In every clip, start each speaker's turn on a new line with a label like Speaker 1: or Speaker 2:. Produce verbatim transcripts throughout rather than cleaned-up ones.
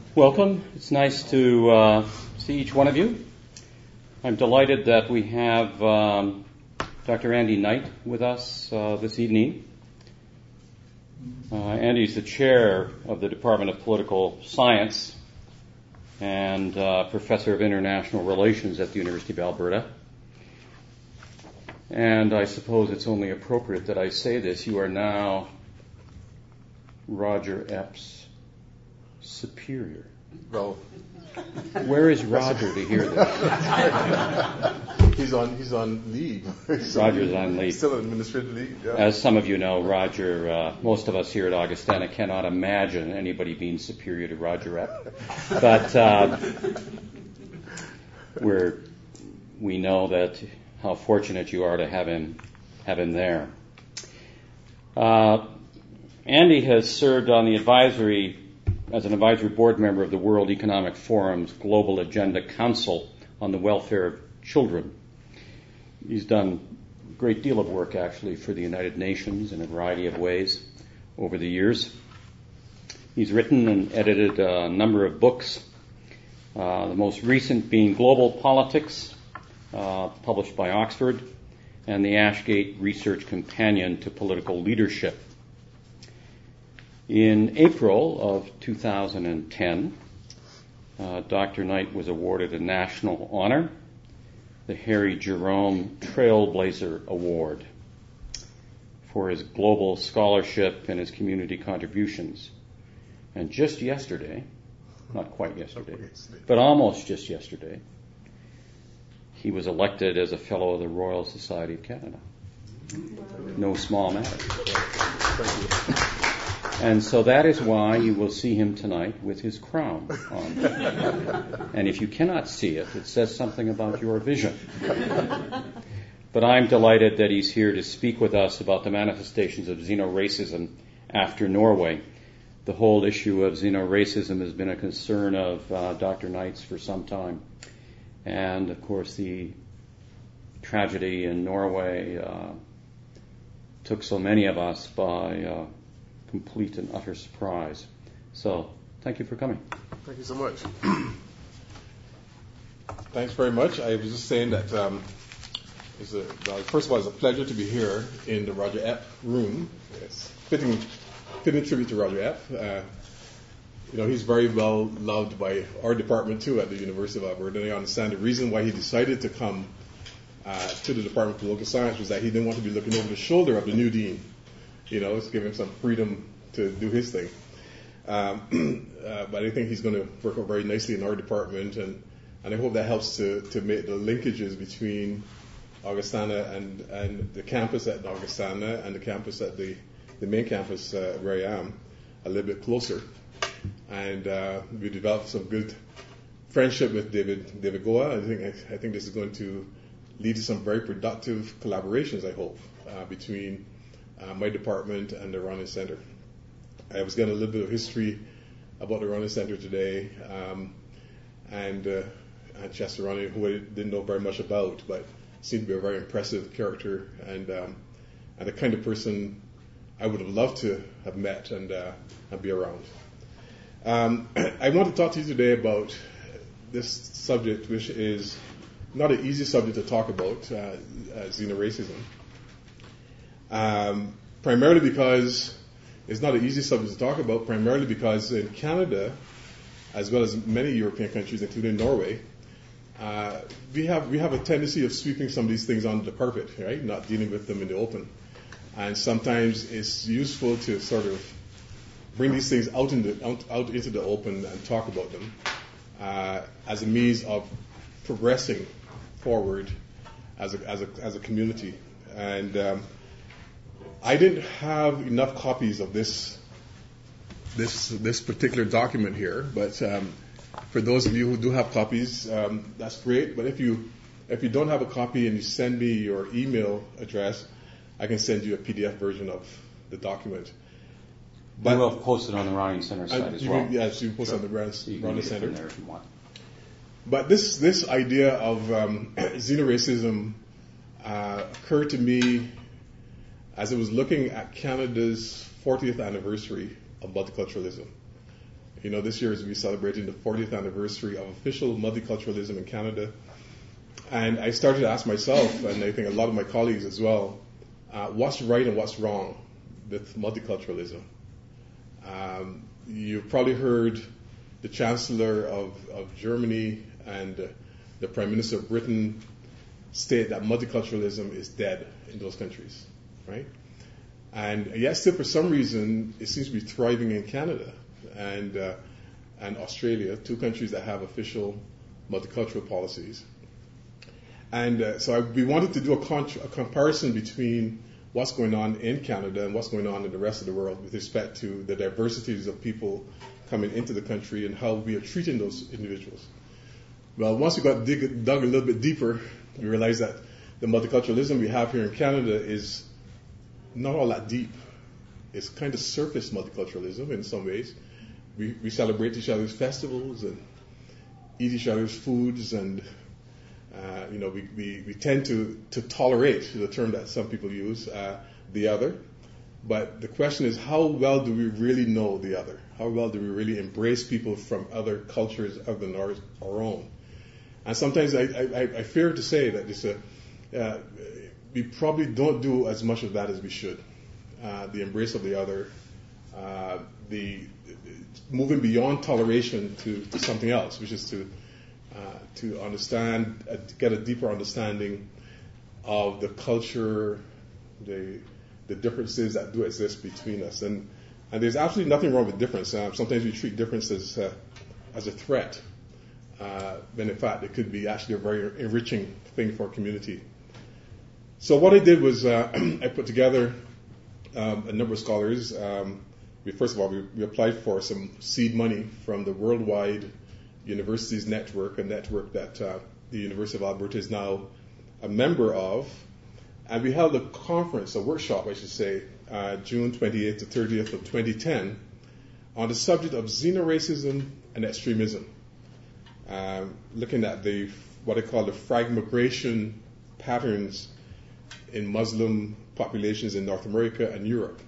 Speaker 1: Welcome. It's nice to uh, see each one of you. I'm delighted that we have um, Doctor Andy Knight with us uh, this evening. Uh, Andy's the chair of the Department of Political Science and uh, professor of international relations at the University of Alberta. And I suppose it's only appropriate that I say this. You are now Roger Epps' superior.
Speaker 2: Well,
Speaker 1: where is Roger to hear this?
Speaker 2: he's on he's on leave.
Speaker 1: He's Roger's on leave.
Speaker 2: Still on administrative leave. Yeah.
Speaker 1: As some of you know, Roger, uh, most of us here at Augustana cannot imagine anybody being superior to Roger Epps. But uh, we're we know that how fortunate you are to have him have him there. Uh, Andy has served on the advisory as an advisory board member of the World Economic Forum's Global Agenda Council on the Welfare of Children. He's done a great deal of work, actually, for the United Nations in a variety of ways over the years. He's written and edited a number of books, uh, the most recent being Global Politics, uh, published by Oxford, and the Ashgate Research Companion to Political Leadership. In April of two thousand ten, uh, Doctor Knight was awarded a national honor, the Harry Jerome Trailblazer Award, for his global scholarship and his community contributions. And just yesterday, not quite yesterday, but almost just yesterday, he was elected as a Fellow of the Royal Society of Canada. No small matter. And so that is why you will see him tonight with his crown on. And if you cannot see it, it says something about your vision. But I'm delighted that he's here to speak with us about the manifestations of xenoracism after Norway. The whole issue of xenoracism has been a concern of uh, Doctor Knight's for some time. And, of course, the tragedy in Norway uh, took so many of us by uh, complete and utter surprise. So, thank you for coming.
Speaker 2: Thank you so much. Thanks very much. I was just saying that um, it's a, well, first of all, it's a pleasure to be here in the Roger Epps room. It's fitting, fitting tribute to Roger Epps. Uh, you know, he's very well loved by our department too at the University of Alberta. And I understand the reason why he decided to come uh, to the Department of Political Science was that he didn't want to be looking over the shoulder of the new dean. You know, it's give him some freedom to do his thing. Um, uh, but I think he's going to work out very nicely in our department, and, and I hope that helps to, to make the linkages between Augustana and, and the campus at Augustana and the campus at the, the main campus uh, where I am a little bit closer. And uh, we developed some good friendship with David David Goa. I think I, I think this is going to lead to some very productive collaborations, I hope, uh, between Uh, my department and the Ronin Center. I was getting a little bit of history about the Ronin Center today, um, and, uh, and Chester Ronin, who I didn't know very much about, but seemed to be a very impressive character and um, and the kind of person I would have loved to have met and, uh, and be around. Um, I want to talk to you today about this subject, which is not an easy subject to talk about, uh, uh, xenoracism. Um, primarily because it's not an easy subject to talk about, primarily because in Canada, as well as many European countries, including Norway, uh, we have we have a tendency of sweeping some of these things under the carpet, right? Not dealing with them in the open. And sometimes it's useful to sort of bring these things out, in the, out, out into the open and talk about them uh, as a means of progressing forward as a, as a, as a community. And um, I didn't have enough copies of this this this particular document here, but um, for those of you who do have copies, um, that's great. But if you if you don't have a copy and you send me your email address, I can send you a P D F version of the document.
Speaker 1: But we'll post it on the Ronin Center site
Speaker 2: uh,
Speaker 1: as
Speaker 2: you
Speaker 1: well.
Speaker 2: Can, yes, you can post
Speaker 1: sure.
Speaker 2: it on the Ronin,
Speaker 1: so
Speaker 2: Ronin Center.
Speaker 1: There if you want.
Speaker 2: But this this idea of um, xenoracism uh, occurred to me as I was looking at Canada's fortieth anniversary of multiculturalism. You know, this year is we celebrating the fortieth anniversary of official multiculturalism in Canada. And I started to ask myself, and I think a lot of my colleagues as well, uh, what's right and what's wrong with multiculturalism? Um, you've probably heard the Chancellor of, of Germany and uh, the Prime Minister of Britain state that multiculturalism is dead in those countries, right? And yet still for some reason it seems to be thriving in Canada and uh, and Australia, two countries that have official multicultural policies. And uh, so I, we wanted to do a, con- a comparison between what's going on in Canada and what's going on in the rest of the world with respect to the diversities of people coming into the country and how we are treating those individuals. Well, once we got dig- dug a little bit deeper, we realized that the multiculturalism we have here in Canada is not all that deep. It's kind of surface multiculturalism in some ways. We, we celebrate each other's festivals and eat each other's foods, and uh, you know we, we, we tend to, to tolerate, the term that some people use, uh, the other. But the question is, how well do we really know the other? How well do we really embrace people from other cultures other than our, our own? And sometimes I, I, I fear to say that it's a, uh, we probably don't do as much of that as we should. Uh, the embrace of the other, uh, the, the moving beyond toleration to, to something else, which is to uh, to understand, uh, to get a deeper understanding of the culture, the the differences that do exist between us. And and there's absolutely nothing wrong with difference. Uh, sometimes we treat differences uh, as a threat, uh, when in fact it could be actually a very enriching thing for a community. So what I did was uh, I put together um, a number of scholars. Um, we, first of all, we, we applied for some seed money from the Worldwide Universities Network, a network that uh, the University of Alberta is now a member of. And we held a conference, a workshop, I should say, uh, June twenty-eighth to thirtieth of twenty ten, on the subject of xenoracism and extremism, um, looking at the what I call the fragmigration patterns in Muslim populations in North America and Europe.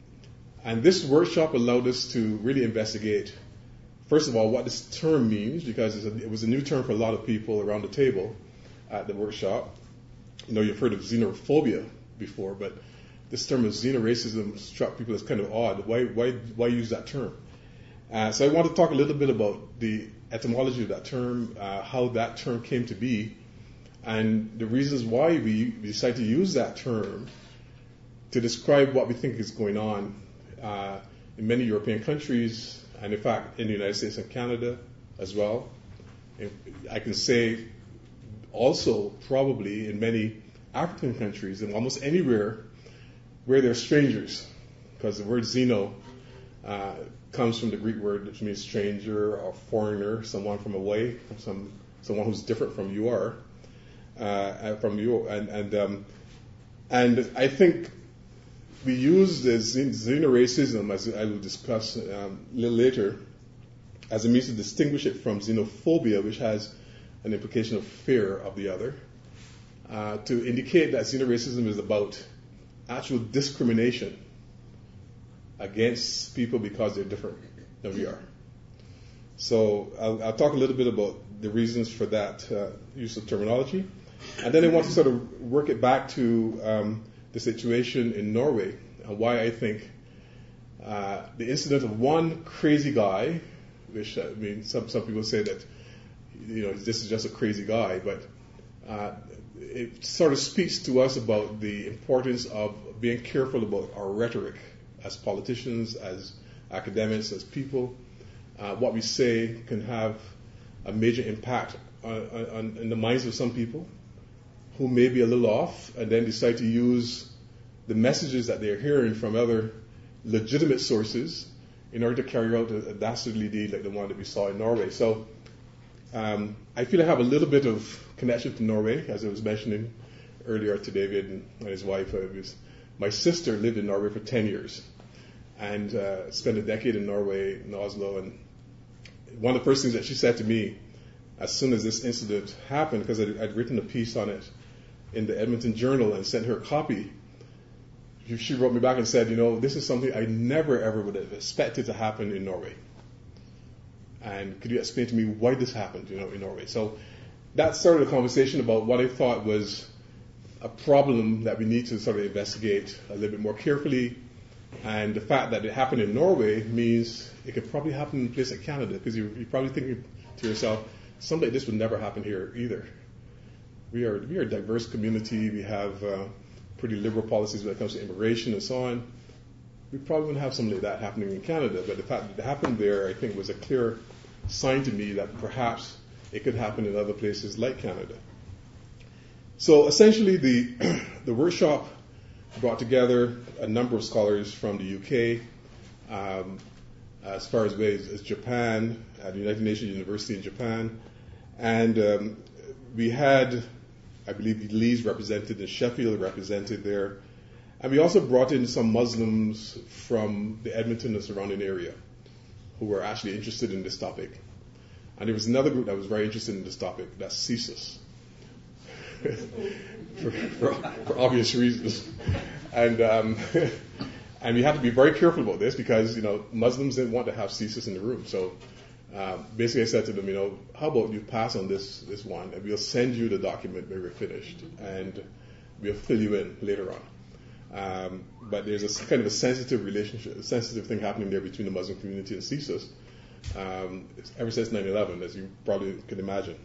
Speaker 2: And this workshop allowed us to really investigate, first of all, what this term means, because it's a, it was a new term for a lot of people around the table at the workshop. You know, you've heard of xenophobia before, but this term of xenoracism struck people as kind of odd. Why, why, why use that term? Uh, so I want to talk a little bit about the etymology of that term, uh, how that term came to be, and the reasons why we decided to use that term to describe what we think is going on uh, in many European countries, and in fact in the United States and Canada as well. And I can say also probably in many African countries and almost anywhere where they're strangers, because the word xeno uh, comes from the Greek word which means stranger or foreigner, someone from away, some someone who's different from you are. Uh, from you, and and um, and I think we use the xenoracism, as I will discuss um, a little later, as a means to distinguish it from xenophobia, which has an implication of fear of the other, uh, to indicate that xenoracism is about actual discrimination against people because they're different than we are. So I'll, I'll talk a little bit about the reasons for that uh, use of terminology. And then I want to sort of work it back to um, the situation in Norway and why I think uh, the incident of one crazy guy, which I mean, some some people say that you know this is just a crazy guy, but uh, it sort of speaks to us about the importance of being careful about our rhetoric as politicians, as academics, as people. Uh, what we say can have a major impact on, on, in the minds of some people who may be a little off and then decide to use the messages that they're hearing from other legitimate sources in order to carry out a, a dastardly deed like the one that we saw in Norway. So um, I feel I have a little bit of connection to Norway, as I was mentioning earlier to David and, and his wife. I was, my sister lived in Norway for ten years and uh, spent a decade in Norway, in Oslo. And one of the first things that she said to me as soon as this incident happened, because I'd, I'd written a piece on it in the Edmonton Journal and sent her a copy, she wrote me back and said, you know, this is something I never ever would have expected to happen in Norway. And could you explain to me why this happened, you know, in Norway? So that started a conversation about what I thought was a problem that we need to sort of investigate a little bit more carefully. And the fact that it happened in Norway means it could probably happen in a place like Canada, because you, you're probably thinking to yourself, something like this would never happen here either. We are we are a diverse community. We have uh, pretty liberal policies when it comes to immigration and so on. We probably wouldn't have something like that happening in Canada, but the fact that it happened there, I think, was a clear sign to me that perhaps it could happen in other places like Canada. So essentially, the the workshop brought together a number of scholars from the U K, um, as far as ways as Japan, at the United Nations University in Japan, and um, we had, I believe, Leeds represented and Sheffield represented there. And we also brought in some Muslims from the Edmonton and surrounding area who were actually interested in this topic. And there was another group that was very interested in this topic, that's CSIS, for, for, for obvious reasons. And um, and we had to be very careful about this because, you know, Muslims didn't want to have CSIS in the room. So um, basically I said to them, you know, how about you pass on this, this one and we'll send you the document when we're finished and we'll fill you in later on. Um, but there's a kind of a sensitive relationship, a sensitive thing happening there between the Muslim community and CSIS um, ever since nine eleven, as you probably can imagine.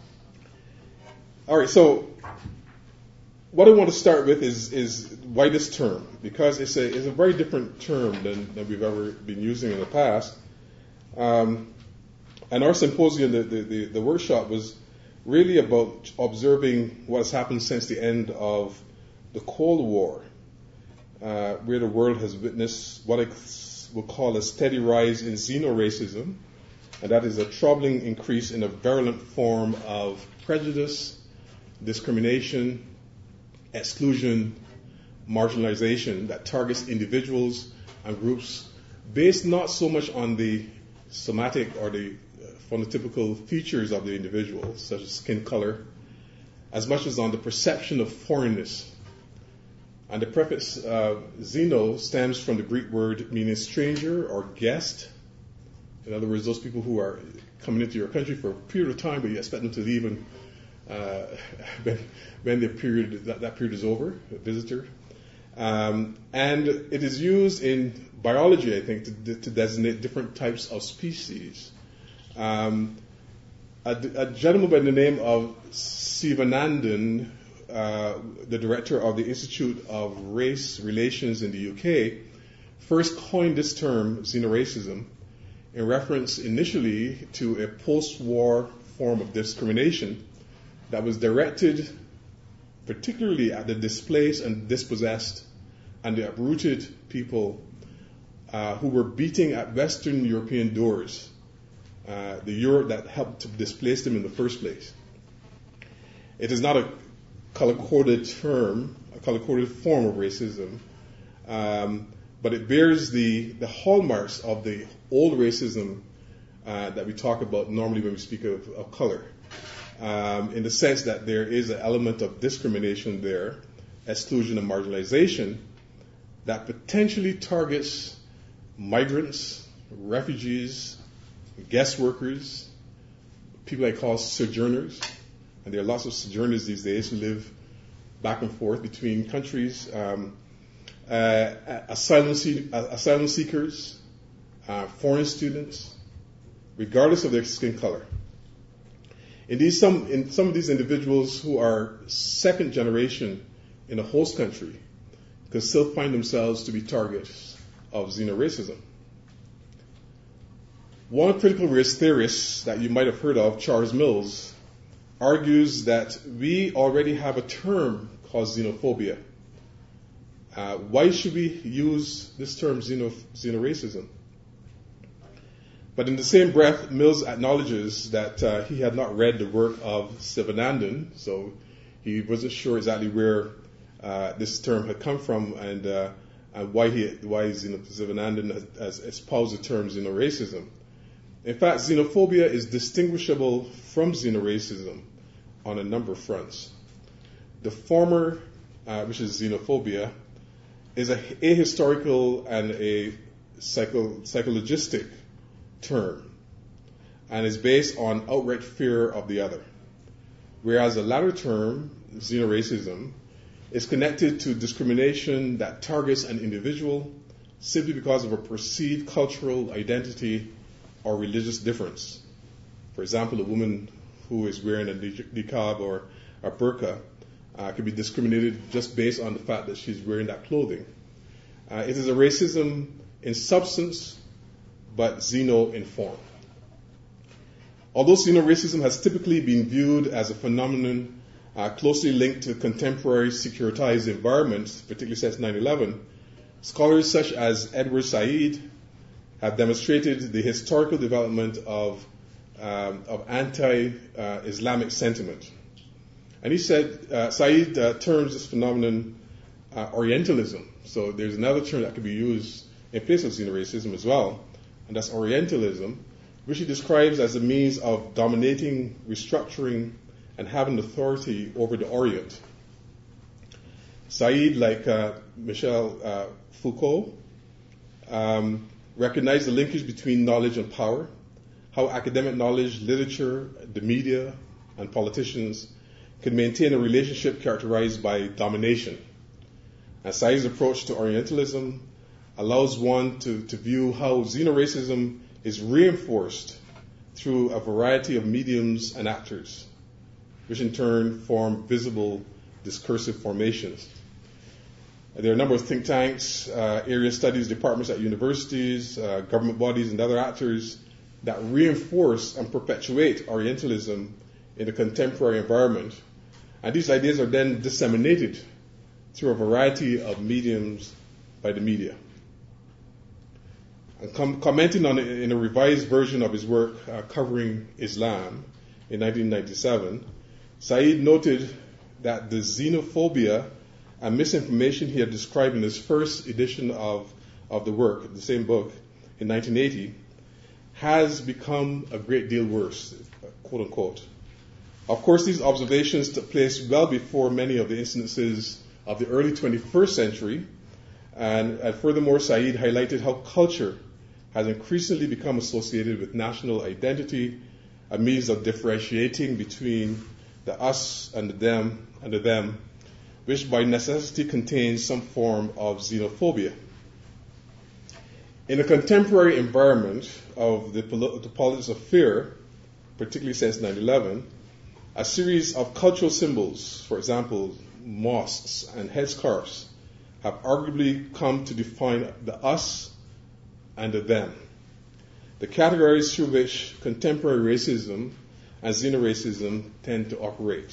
Speaker 2: All right, so what I want to start with is is why this term, because it's a it's a very different term than, than we've ever been using in the past. Um, and our symposium, the, the, the, the workshop, was really about observing what has happened since the end of the Cold War. Uh, where the world has witnessed what I will call a steady rise in xenoracism, and that is a troubling increase in a virulent form of prejudice, discrimination, exclusion, marginalization that targets individuals and groups based not so much on the somatic or the phenotypical features of the individual, such as skin color, as much as on the perception of foreignness. And the prefix uh, xeno stems from the Greek word meaning stranger or guest. In other words, those people who are coming into your country for a period of time, but you expect them to leave and, uh, when, when the period, that, that period is over, a visitor. Um, and it is used in biology, I think, to, to designate different types of species. Um, a, a gentleman by the name of Sivanandan, Uh, the director of the Institute of Race Relations in the U K, first coined this term, xenoracism, in reference initially to a post-war form of discrimination that was directed particularly at the displaced and dispossessed and the uprooted people uh, who were beating at Western European doors, uh, the Europe that helped to displace them in the first place. It is not a color-coded term, a color-coded form of racism, um, but it bears the, the hallmarks of the old racism uh, that we talk about normally when we speak of, of color, um, in the sense that there is an element of discrimination there, exclusion and marginalization, that potentially targets migrants, refugees, guest workers, people I call sojourners. And there are lots of sojourners these days who live back and forth between countries, um, uh, asylum, see- uh, asylum seekers, uh, foreign students, regardless of their skin color. In these, some, in some of these individuals who are second generation in a host country can still find themselves to be targets of xenoracism. One critical race theorist that you might have heard of, Charles Mills, argues that we already have a term called xenophobia. Uh, why should we use this term xeno, xenoracism? But in the same breath, Mills acknowledges that uh, he had not read the work of Sivanandan, so he wasn't sure exactly where uh, this term had come from and, uh, and why he why Sivanandan has, has espoused the term xenoracism. In fact, xenophobia is distinguishable from xenoracism on a number of fronts. The former, uh, which is xenophobia, is a ahistorical and a psycho- psychologistic term. and is based on outright fear of the other. Whereas the latter term, xenoracism, is connected to discrimination that targets an individual simply because of a perceived cultural identity or religious difference. For example, a woman who is wearing a niqab or a burqa uh, can be discriminated just based on the fact that she's wearing that clothing. Uh, it is a racism in substance, but xeno in form. Although xenoracism has typically been viewed as a phenomenon uh, closely linked to contemporary securitized environments, particularly since nine eleven, scholars such as Edward Said have demonstrated the historical development of, um, of anti-Islamic sentiment. And he said, uh, Said uh, terms this phenomenon uh, Orientalism. So there's another term that could be used in place of xenoracism as well, and that's Orientalism, which he describes as a means of dominating, restructuring, and having authority over the Orient. Said, like uh, Michel uh, Foucault, um, recognized the linkage between knowledge and power, how academic knowledge, literature, the media, and politicians can maintain a relationship characterized by domination. And Said's approach to Orientalism allows one to, to view how xenoracism is reinforced through a variety of mediums and actors, which in turn form visible discursive formations. There are a number of think tanks, uh, area studies departments at universities, uh, government bodies, and other actors that reinforce and perpetuate Orientalism in the contemporary environment. And these ideas are then disseminated through a variety of mediums by the media. And com- commenting on it in a revised version of his work uh, covering Islam in nineteen ninety-seven, Said noted that the xenophobia and misinformation he had described in his first edition of, of the work, the same book, in nineteen eighty, has become a great deal worse, quote unquote. Of course, these observations took place well before many of the incidences of the early twenty-first century, and, and furthermore, Said highlighted how culture has increasingly become associated with national identity, a means of differentiating between the us and the them and the them, which by necessity contains some form of xenophobia. In a contemporary environment of the, the politics of fear, particularly since nine eleven, a series of cultural symbols, for example, mosques and headscarves, have arguably come to define the us and the them, the categories through which contemporary racism and xenoracism tend to operate.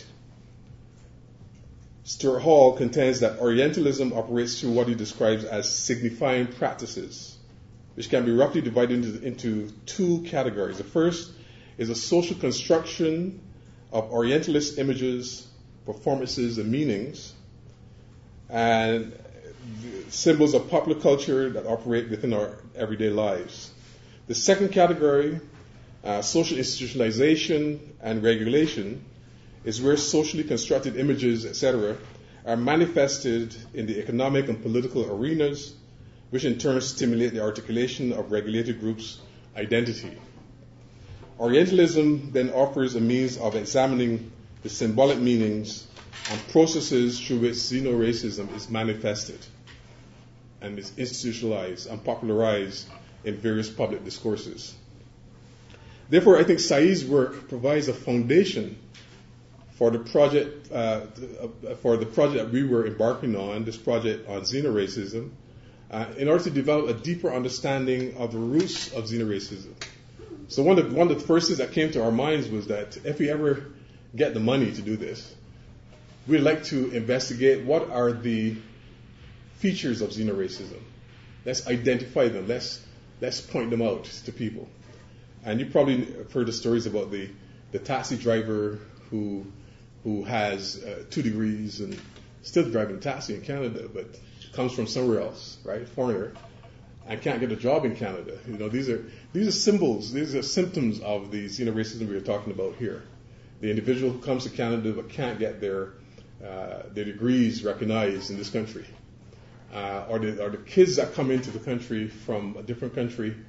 Speaker 2: Stuart Hall contends that Orientalism operates through what he describes as signifying practices, which can be roughly divided into, into two categories. The first is a social construction of Orientalist images, performances, and meanings, and symbols of popular culture that operate within our everyday lives. The second category, uh, social institutionalization and regulation, is where socially constructed images, et cetera, are manifested in the economic and political arenas, which in turn stimulate the articulation of regulated groups' identity. Orientalism then offers a means of examining the symbolic meanings and processes through which xenoracism is manifested and is institutionalized and popularized in various public discourses. Therefore, I think Said's work provides a foundation for the project uh, for the project that we were embarking on, this project on xenoracism, uh, in order to develop a deeper understanding of the roots of xenoracism. So one of one of the first things that came to our minds was that if we ever get the money to do this, we'd like to investigate what are the features of xenoracism. Let's identify them. Let's let's point them out to people. And you probably have heard the stories about the, the taxi driver who who has uh, two degrees and still driving a taxi in Canada, but comes from somewhere else, right? Foreigner, and can't get a job in Canada. You know, these are these are symbols. These are symptoms of the xenoracism we were talking about here. The individual who comes to Canada but can't get their uh, their degrees recognized in this country. Uh, or, the, or the kids that come into the country from a different country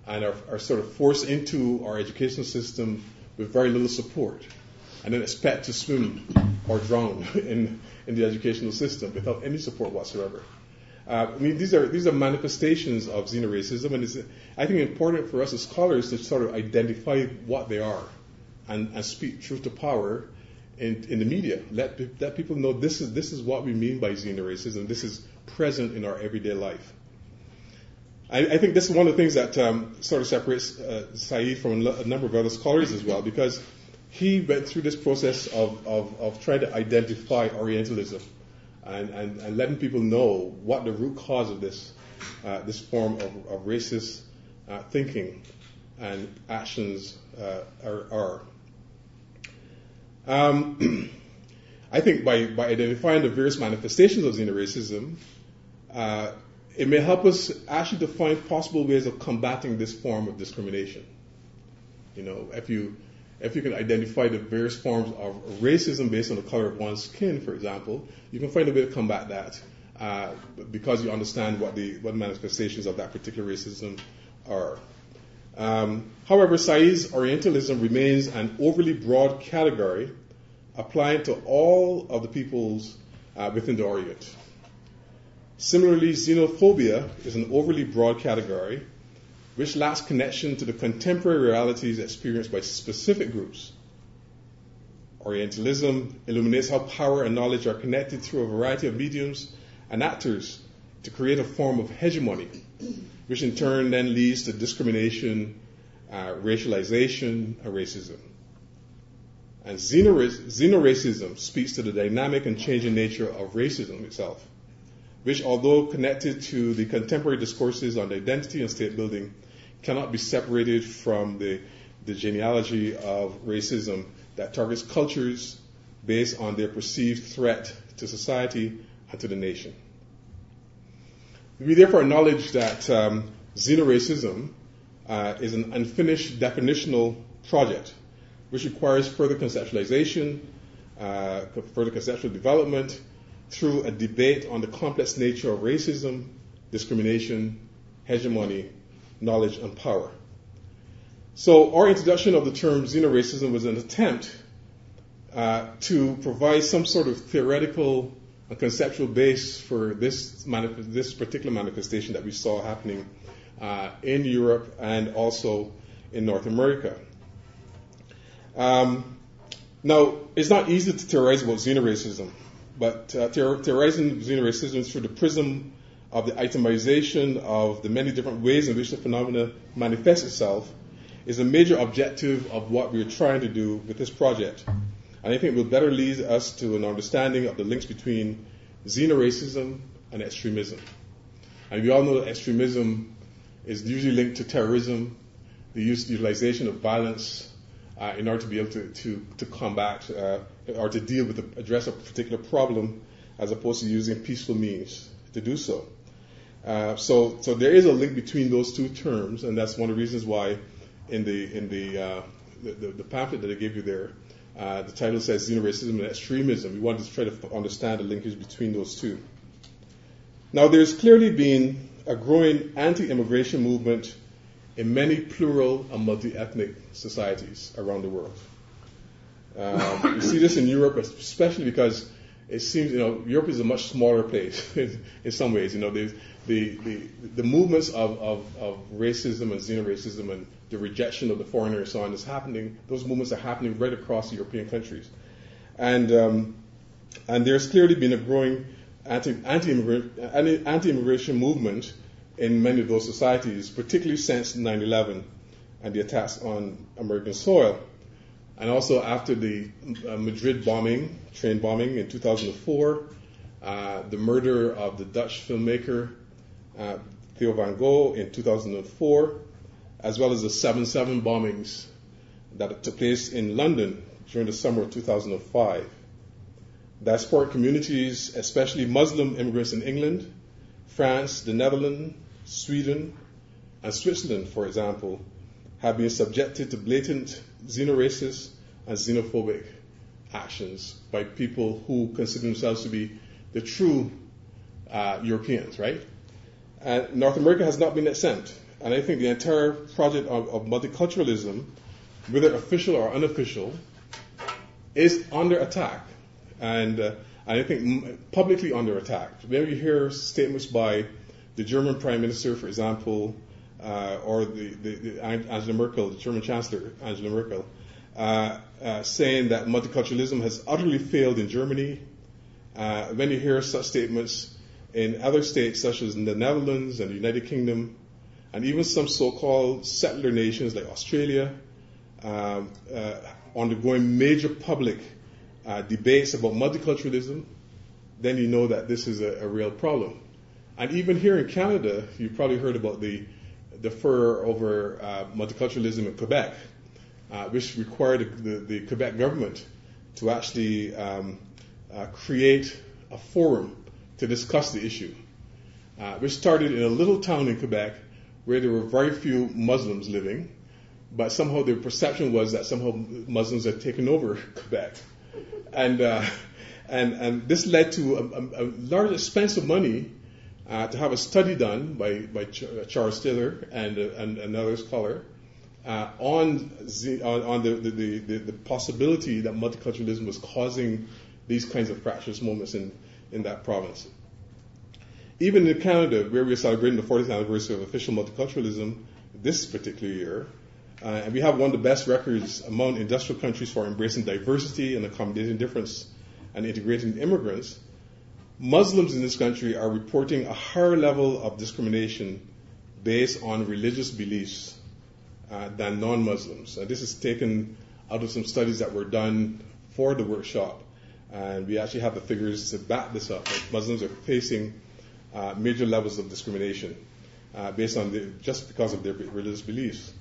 Speaker 2: and are, are sort of forced into our educational system with very little support, and then expect to swim or drown in, in the educational system without any support whatsoever. Uh, I mean, these are these are manifestations of xenoracism, and it's, I think, important for us as scholars to sort of identify what they are and, and speak truth to power in, in the media. Let let people know this is this is what we mean by xenoracism. This is present in our everyday life. I, I think this is one of the things that um, sort of separates uh, Said from a number of other scholars as well, because he went through this process of, of, of trying to identify Orientalism and, and, and letting people know what the root cause of this uh, this form of, of racist uh, thinking and actions uh, are. are. Um, I think by, by identifying the various manifestations of xenoracism, uh, it may help us actually to find possible ways of combating this form of discrimination. You know, if you if you can identify the various forms of racism based on the color of one's skin, for example, you can find a way to combat that uh, because you understand what the what manifestations of that particular racism are. Um, however, Said's Orientalism remains an overly broad category applying to all of the peoples uh, within the Orient. Similarly, xenophobia is an overly broad category which lacks connection to the contemporary realities experienced by specific groups. Orientalism illuminates how power and knowledge are connected through a variety of mediums and actors to create a form of hegemony, which in turn then leads to discrimination, uh, racialization, and racism. And xenoracism speaks to the dynamic and changing nature of racism itself, which, although connected to the contemporary discourses on identity and state building, cannot be separated from the, the genealogy of racism that targets cultures based on their perceived threat to society and to the nation. We therefore acknowledge that um, xenoracism uh, is an unfinished definitional project which requires further conceptualization, uh, further conceptual development through a debate on the complex nature of racism, discrimination, hegemony, knowledge, and power. So our introduction of the term xenoracism was an attempt uh, to provide some sort of theoretical and conceptual base for this manif- this particular manifestation that we saw happening uh, in Europe and also in North America. Um, now, it's not easy to theorize about xenoracism, but uh, theor- theorizing xenoracism through the prism of the itemization of the many different ways in which the phenomena manifests itself is a major objective of what we're trying to do with this project. And I think it will better lead us to an understanding of the links between xenoracism and extremism. And we all know that extremism is usually linked to terrorism, the use, utilization of violence uh, in order to be able to, to, to combat uh, or to deal with, the, address a particular problem, as opposed to using peaceful means to do so. Uh, so, so there is a link between those two terms, and that's one of the reasons why in the in the uh, the, the, the pamphlet that I gave you there, uh, the title says xenoracism and extremism. We wanted to try to understand the linkage between those two. Now, there's clearly been a growing anti-immigration movement in many plural and multi-ethnic societies around the world. Um, we see this in Europe, especially because it seems, you know, Europe is a much smaller place in, in some ways. You know, the the, the, the movements of, of, of racism and xenoracism and the rejection of the foreigner and so on is happening. Those movements are happening right across European countries, and um, and there's clearly been a growing anti anti anti-immigration movement in many of those societies, particularly since nine eleven and the attacks on American soil. And also after the uh, Madrid bombing, train bombing in two thousand four, uh, the murder of the Dutch filmmaker uh, Theo van Gogh in two thousand four, as well as the seven seven bombings that took place in London during the summer of two thousand five. Diasporic communities, especially Muslim immigrants in England, France, the Netherlands, Sweden, and Switzerland, for example, have been subjected to blatant xenoracist and xenophobic actions by people who consider themselves to be the true uh, Europeans, right? And North America has not been exempt. and I think the entire project of, of multiculturalism, whether official or unofficial, is under attack, and, uh, and I think publicly under attack. Whenever you hear statements by the German Prime Minister, for example, uh, or the, the, the Angela Merkel, the German Chancellor, Angela Merkel, uh, uh, saying that multiculturalism has utterly failed in Germany, uh, when you hear such statements in other states such as the Netherlands and the United Kingdom, and even some so-called settler nations like Australia, um, uh, undergoing major public uh, debates about multiculturalism, then you know that this is a, a real problem. And even here in Canada, you probably heard about the, the furor over uh, multiculturalism in Quebec, uh, which required the, the Quebec government to actually um, uh, create a forum to discuss the issue, uh, which started in a little town in Quebec where there were very few Muslims living, but somehow the perception was that somehow Muslims had taken over Quebec. And uh, and and this led to a, a, a large expense of money uh, to have a study done by, by Ch- Charles Taylor and, uh, and another scholar uh, on, the, on, on the, the, the, the possibility that multiculturalism was causing these kinds of fractious moments in, in that province. Even in Canada, where we are celebrating the fortieth anniversary of official multiculturalism this particular year, uh, and we have one of the best records among industrial countries for embracing diversity and accommodating difference and integrating immigrants, Muslims in this country are reporting a higher level of discrimination based on religious beliefs uh, than non-Muslims. And this is taken out of some studies that were done for the workshop. And we actually have the figures to back this up. Like Muslims are facing uh, major levels of discrimination uh, based on the, just because of their religious beliefs.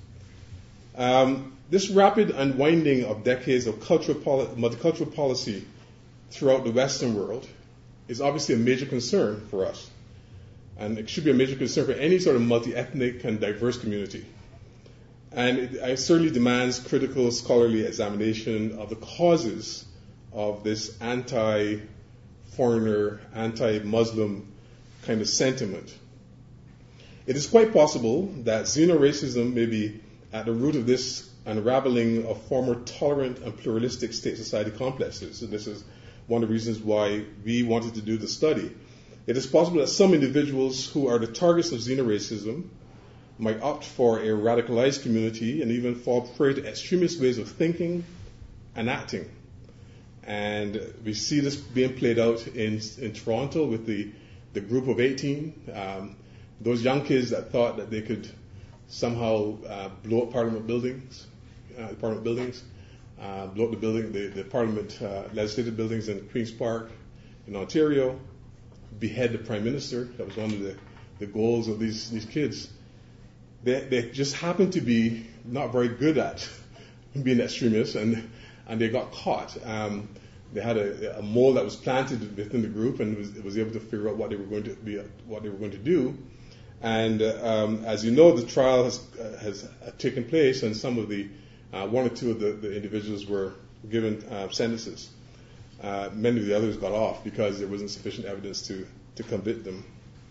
Speaker 2: Um, this rapid unwinding of decades of cultural poli- multicultural policy throughout the Western world is obviously a major concern for us. And it should be a major concern for any sort of multi-ethnic and diverse community. And it, it certainly demands critical scholarly examination of the causes of this anti-foreigner, anti-Muslim kind of sentiment. It is quite possible that xenoracism may be at the root of this unraveling of former tolerant and pluralistic state society complexes. And this is one of the reasons why we wanted to do the study. It is possible that some individuals who are the targets of xenoracism might opt for a radicalized community and even fall prey to extremist ways of thinking and acting. And we see this being played out in, in Toronto with the, the group of eighteen, um, those young kids that thought that they could somehow uh, blow up Parliament buildings, uh, Parliament buildings, uh, blow up the building, the, the Parliament uh, legislative buildings in Queen's Park in Ontario, behead the Prime Minister. That was one of the, the goals of these, these kids. They, they just happened to be not very good at being extremists, and and they got caught. Um, they had a, a mole that was planted within the group, and was, was able to figure out what they were going to be, what they were going to do. And uh, um, as you know, the trial has uh, has taken place, and some of the uh, one or two of the, the individuals were given uh, sentences. Uh, many of the others got off because there wasn't sufficient evidence to to convict them,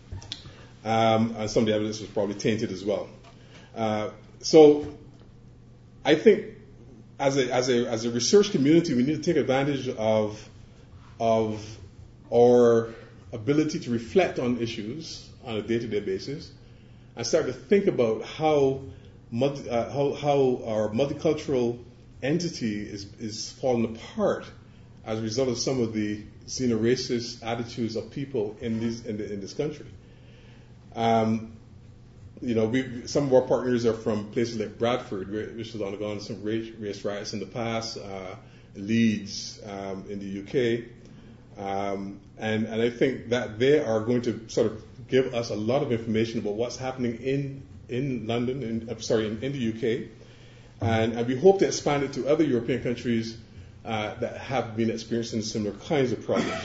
Speaker 2: um, and some of the evidence was probably tainted as well. Uh, so, I think as a as a as a research community, we need to take advantage of of our ability to reflect on issues on a day-to-day basis, and start to think about how multi, uh, how, how our multicultural entity is is falling apart as a result of some of the xeno-racist attitudes of people in these in, the, in this country. Um, you know, we some of our partners are from places like Bradford, which has undergone some race, race riots in the past, uh, Leeds um, in the U K. Um, and, and I think that they are going to sort of give us a lot of information about what's happening in in London, in, I'm sorry, in, in the U K, and, and we hope to expand it to other European countries uh, that have been experiencing similar kinds of problems.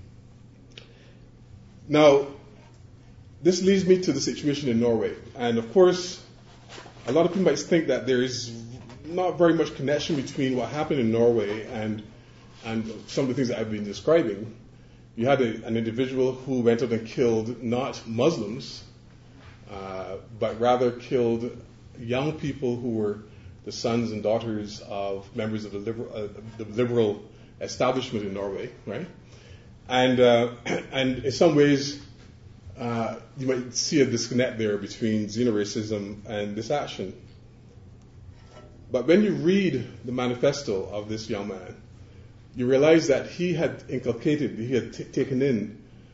Speaker 2: Now, this leads me to the situation in Norway, and of course, a lot of people might think that there is not very much connection between what happened in Norway and and some of the things that I've been describing. You had a, an individual who went out and killed not Muslims, uh, but rather killed young people who were the sons and daughters of members of the liberal, uh, the liberal establishment in Norway, right? And uh, and in some ways, uh, you might see a disconnect there between xenoracism and this action. But when you read the manifesto of this young man, you realize that he had inculcated, he had t- taken in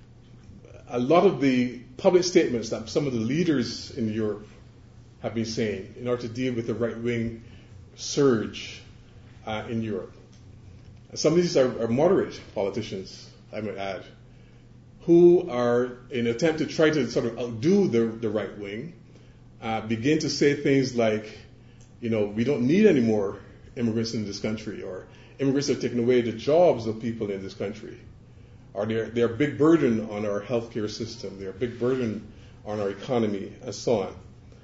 Speaker 2: a lot of the public statements that some of the leaders in Europe have been saying in order to deal with the right-wing surge uh, in Europe. And some of these are, are moderate politicians, I might add, who are, in an attempt to try to sort of outdo the, the right wing, uh, begin to say things like, you know, we don't need any more immigrants in this country, or immigrants are taking away the jobs of people in this country, or they're, they're a big burden on our healthcare system, they're a big burden on our economy, and so on.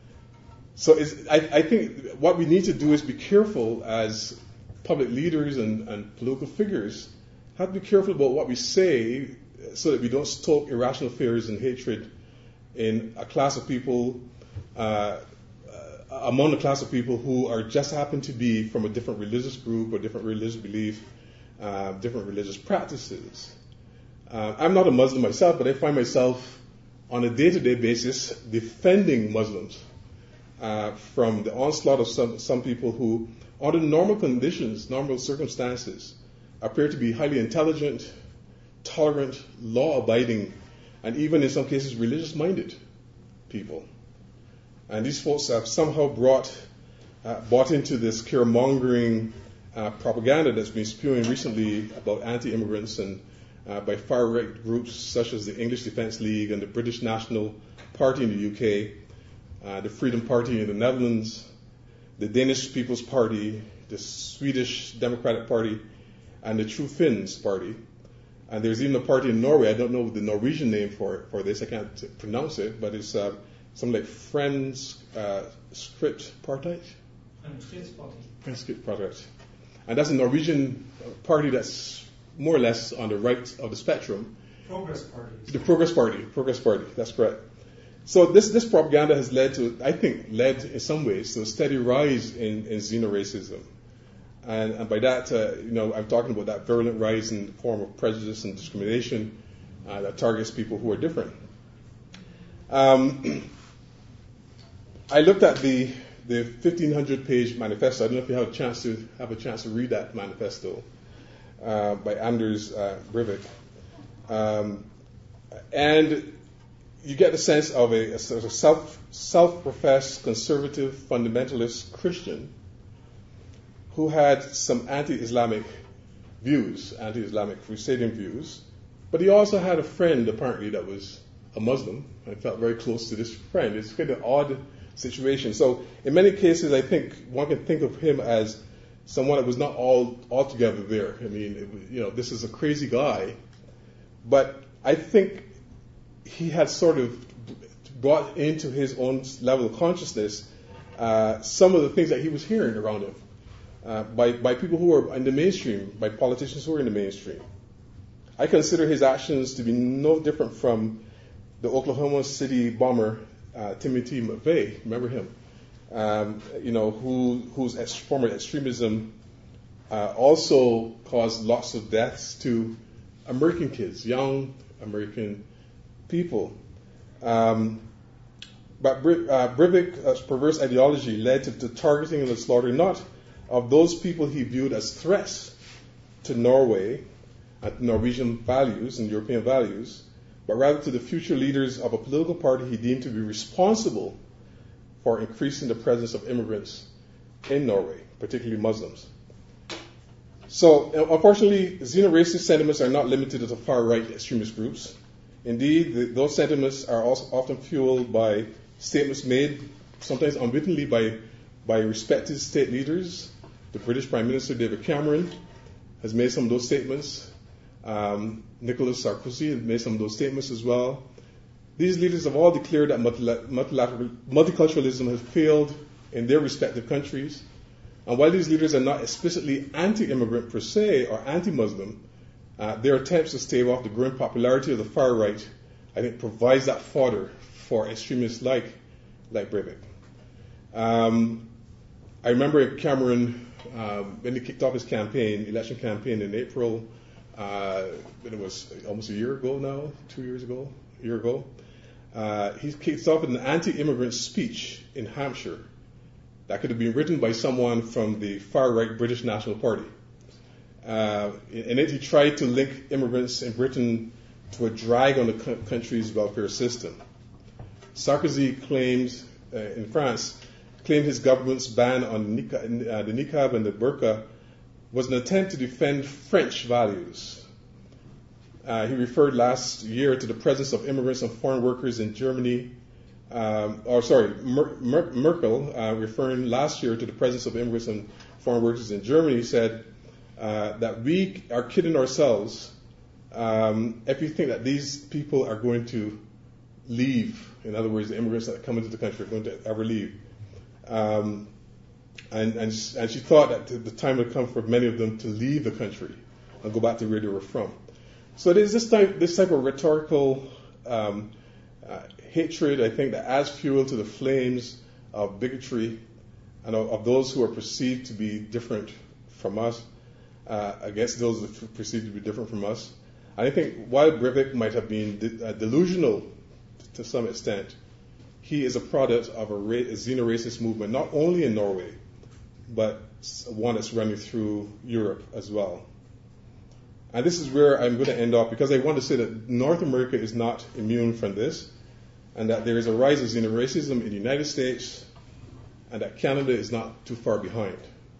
Speaker 2: So it's, I, I think what we need to do is be careful as public leaders and, and political figures, have to be careful about what we say so that we don't stoke irrational fears and hatred in a class of people, uh, among the class of people who are just happen to be from a different religious group or different religious belief, uh, different religious practices. Uh, I'm not a Muslim myself, but I find myself on a day-to-day basis defending Muslims uh, from the onslaught of some, some people who, under normal conditions, normal circumstances, appear to be highly intelligent, tolerant, law-abiding, and even in some cases religious-minded people. And these folks have somehow brought, uh, bought into this caremongering uh, propaganda that's been spewing recently about anti-immigrants and uh, by far-right groups such as the English Defence League and the British National Party in the U K, uh, the Freedom Party in the Netherlands, the Danish People's Party, the Swedish Democratic Party, and the True Finns Party. And there's even a party in Norway, I don't know the Norwegian name for, for this, I can't pronounce it, but it's uh, something like Friends uh, Script Party. Fremskrittspartiet Party. And that's a Norwegian party that's more or less on the right of the spectrum.
Speaker 3: Progress Party.
Speaker 2: The Progress Party. Progress Party, that's correct. So this, this propaganda has led to, I think, led in some ways to a steady rise in, in xenoracism. And, and by that, uh, you know, I'm talking about that virulent rise in the form of prejudice and discrimination uh, that targets people who are different. Um, I looked at the the fifteen hundred page manifesto. I don't know if you have a chance to have a chance to read that manifesto uh, by Anders uh, Breivik, um, and you get the sense of a, a sort of self self-professed conservative fundamentalist Christian who had some anti-Islamic views, anti-Islamic crusading views, but he also had a friend apparently that was a Muslim. I felt very close to this friend. It's kind of odd situation. So in many cases, I think one can think of him as someone that was not all altogether there. I mean, it, you know, this is a crazy guy, but I think he had sort of brought into his own level of consciousness uh, some of the things that he was hearing around him uh, by by people who were in the mainstream, by politicians who were in the mainstream. I consider his actions to be no different from the Oklahoma City bomber uh, Timothy McVeigh. Remember him? Um, you know, who whose ex- form of extremism uh, also caused lots of deaths to American kids, young American people. Um, but uh, Breivik's perverse ideology led to the targeting and the slaughter not of those people he viewed as threats to Norway, and Norwegian values and European values, but rather to the future leaders of a political party he deemed to be responsible for increasing the presence of immigrants in Norway, particularly Muslims. So, unfortunately, xeno-racist sentiments are not limited to the far-right extremist groups. Indeed, the, those sentiments are also often fueled by statements made, sometimes unwittingly, by, by respected state leaders. The British Prime Minister, David Cameron, has made some of those statements. Um, Nicolas Sarkozy has made some of those statements as well. These leaders have all declared that multilateral, multiculturalism has failed in their respective countries. And while these leaders are not explicitly anti-immigrant per se or anti-Muslim, uh, their attempts to stave off the growing popularity of the far right, I think, provides that fodder for extremists like like Breivik. Um, I remember Cameron, um, when he kicked off his campaign, election campaign in April, uh, it was almost a year ago now, two years ago, a year ago, uh, he kicked off an anti-immigrant speech in Hampshire that could have been written by someone from the far-right British National Party. Uh, in it, he tried to link immigrants in Britain to a drag on the co- country's welfare system. Sarkozy claimed, uh, in France, claimed his government's ban on nika, uh, the niqab and the burqa was an attempt to defend French values. Uh, he referred last year to the presence of immigrants and foreign workers in Germany, um, or sorry, Mer- Mer- Merkel, uh, referring last year to the presence of immigrants and foreign workers in Germany, said uh, that we are kidding ourselves um, if we think that these people are going to leave. In other words, the immigrants that come into the country are going to ever leave. Um, and, and, and she thought that the time had come for many of them to leave the country and go back to where they were from. So there's this type, this type of rhetorical um, uh, hatred, I think, that adds fuel to the flames of bigotry and of, of those who are perceived to be different from us, uh, against those that are perceived to be different from us. And I think while Breivik might have been de- uh, delusional to some extent, he is a product of a, ra- a xeno-racist movement, not only in Norway, but one that's running through Europe as well. And this is where I'm going to end up, because I want to say that North America is not immune from this, and that there is a rise of xeno-racism in the United States, and that Canada is not too far behind.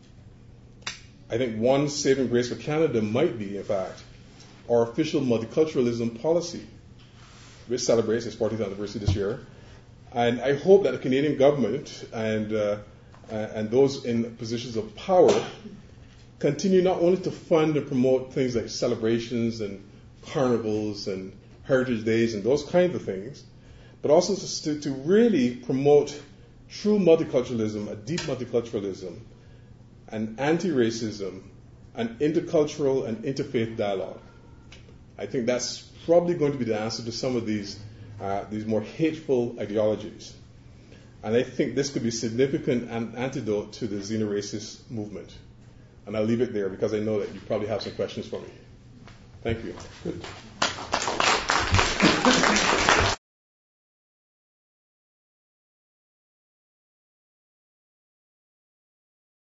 Speaker 2: I think one saving grace for Canada might be, in fact, our official multiculturalism policy, which celebrates its fortieth anniversary this year. And I hope that the Canadian government and uh, uh, and those in positions of power continue not only to fund and promote things like celebrations and carnivals and heritage days and those kinds of things, but also to, to really promote true multiculturalism, a deep multiculturalism, and anti-racism, and intercultural and interfaith dialogue. I think that's probably going to be the answer to some of these uh, these more hateful ideologies. And I think this could be a significant an- antidote to the xeno-racist movement. And I'll leave it there because I know that you probably have some questions for me. Thank you.
Speaker 1: Good.